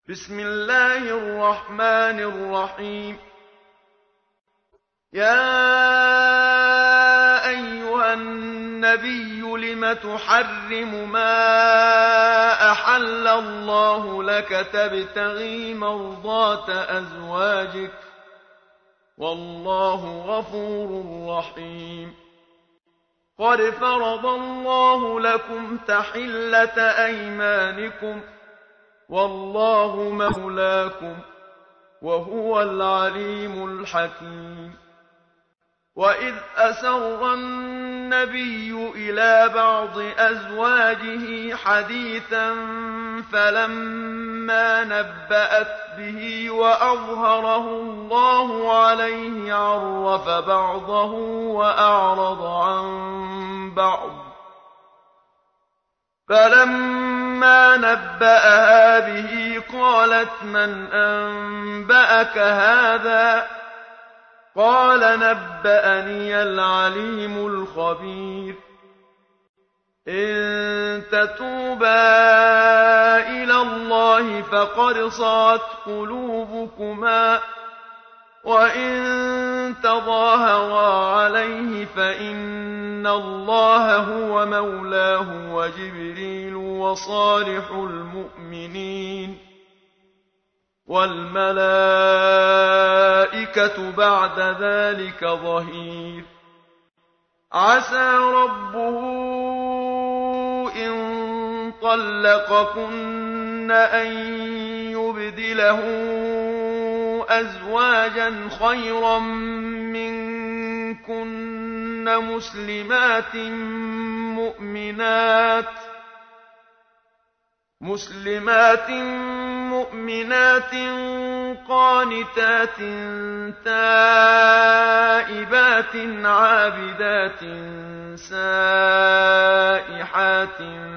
بسم الله الرحمن الرحيم. يا أيها النبي لم تحرم ما أحل الله لك تبتغي مرضات أزواجك والله غفور رحيم. قد فرض الله لكم تحلة أيمانكم والله مولاكم وهو العليم الحكيم. وإذ أسر النبي إلى بعض أزواجه حديثا فلما نبأت به وأظهره الله عليه عرف بعضه وأعرض عن بعض. فلما نبأها به قالت من أنبأك هذا؟ قال نبأني العليم الخبير. إن تتوبا إلى الله فقد صغت قلوبكما وإن تظاهرا عليه فإن الله هو مولاه وجبريل وصالح المؤمنين والملائكة بعد ذلك ظهير. عسى ربه إن طلقكن أن يبدله أزواجا خيرا منكن مسلمات مؤمنات قانتات تائبات عابدات سائحات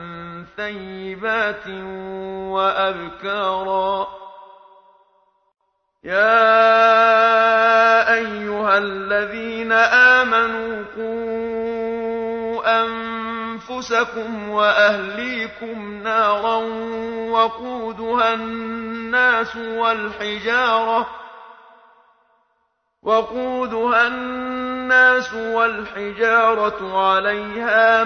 ثيبات وأبكارا. يا أيها الذين آمنوا قوا أنفسكم وأهليكم نارا وقودها الناس والحجارة عليها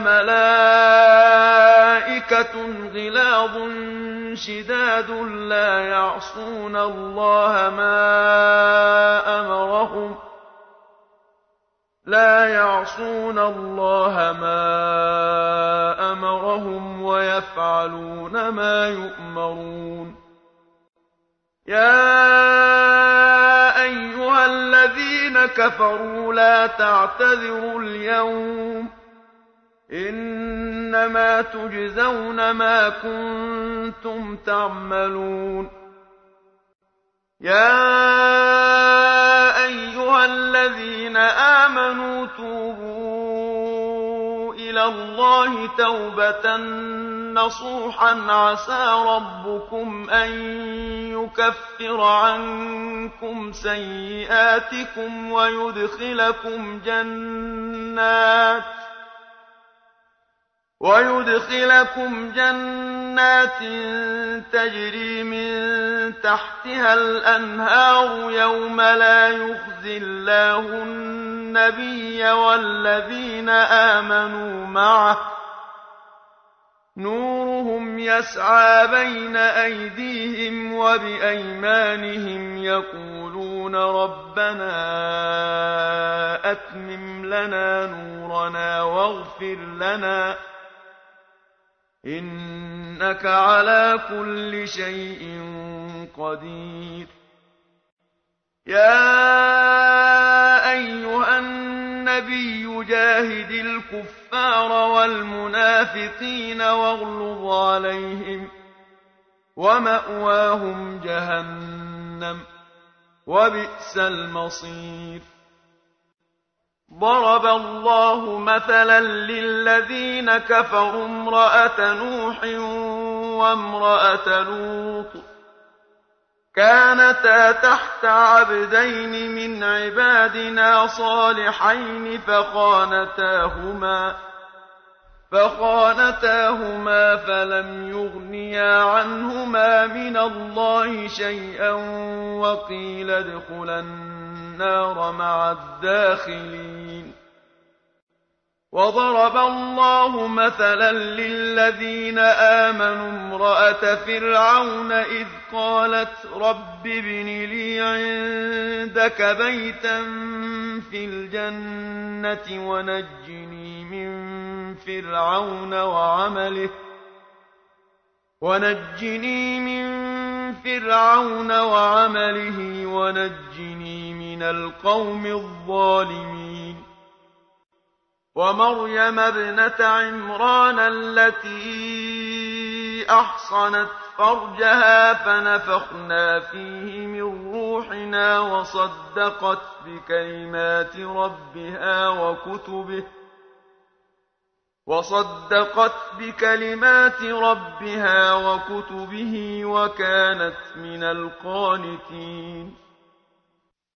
ملائكة غلاظ شداد لا يعصون الله ما أمرهم ويفعلون ما يؤمرون. يا أيها الذين كفروا لا تعتذروا اليوم إنما تجزون ما كنتم تعملون. يا أيها الذين آمنوا توبوا إلى الله توبة نصوحا عسى ربكم أن يكفر عنكم سيئاتكم ويدخلكم جنات تجري من تحتها الأنهار يوم لا يخزي الله النبي والذين آمنوا معه نورهم يسعى بين أيديهم وبأيمانهم يقولون ربنا أتمم لنا نورنا واغفر لنا إنك على كل شيء قدير. يا أيها النبي جاهد الكفار والمنافقين واغلظ عليهم ومأواهم جهنم وبئس المصير. ضرب الله مثلا للذين كفروا امرأة نوح وامرأة لوط كانتا تحت عبدين من عبادنا صالحين فخانتاهما فلم يغنيا عنهما من الله شيئا وقيل ادخلا النار مع الداخلين. وضرب الله مثلا للذين آمنوا امرأة فرعون إذ قالت رب ابن لي عندك بيتا في الجنة ونجني من فرعون وعمله ونجني من القوم الظالمين. ومريم ابنة عمران التي أحصنت فرجها فنفخنا فيه من روحنا وصدقت بكلمات ربها وكتبه وكانت من القانتين.